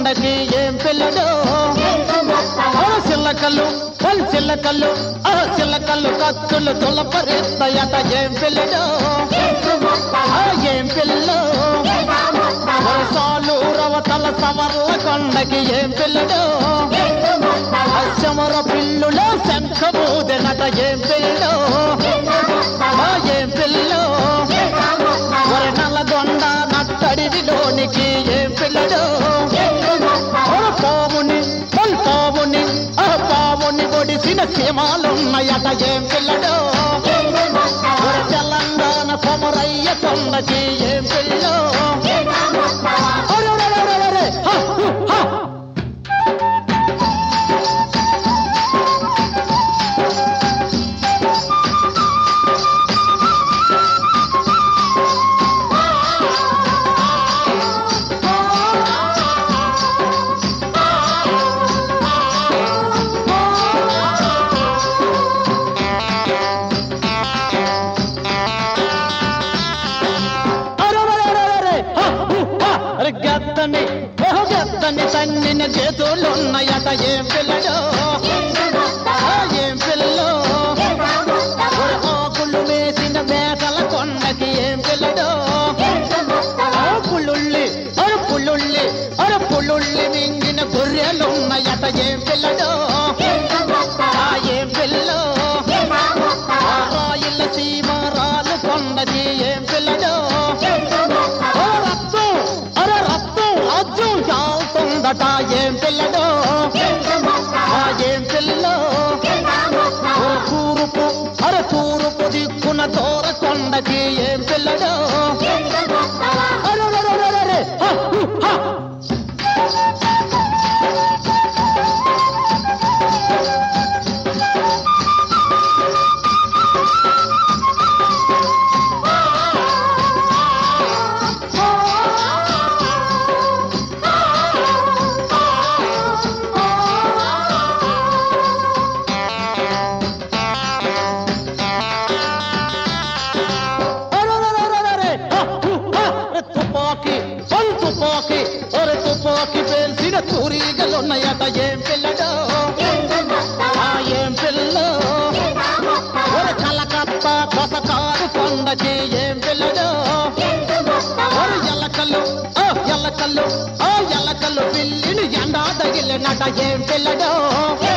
కొండకి ఏం పిల్లడు చిల్లకల్లు చిల్లకల్లు చిల్లకల్లు కత్తులు తులపరిస్తాయట ఏం పిల్లడు ఏం పిల్లలు సాలు రవతల సవర్ల కొండకి ఏం పిల్లడు చమర పిల్లులో శంఖమూదెనట ఏం పిల్లడు ఏం పిల్లలు నల్లగొండ నట్టడిలోనికి ఏం పిల్లడు పావుని పావుని ఒడిసిన సీమాలున్నాయట ఏం పిల్లడు తెలంగాణ కొమరయ్య కొండకి ఏం పిల్లడు గత్తని తన్నిన చేతులున్నాయట ఏం పిల్లడు ఏం పిల్లలు ఆకులు వేసిన మేకల కొండకి ఏం పిల్లడు పులుళ్ళి మింగిన గొర్రెలున్నాయట ఏం పిల్లడు ఏం పిల్లలు రాయిల సీమారాలు కొండకి ఏం పిల్లడు చాలుతుందట ఏం పిల్లడు ఏం పిల్లలు తూర్పు దిక్కున దూర కొండకి ఏం పిల్లడు తుపాకి పేల్చిన తూరీగలున్నాయట ఏం పిల్లడు ఏం పిల్లలు కలకత్తా కొసకారు కొండకి ఏం పిల్లడు ఎల్లకల్లు పిల్లిని ఎండా తగిలినట ఏం పిల్లడు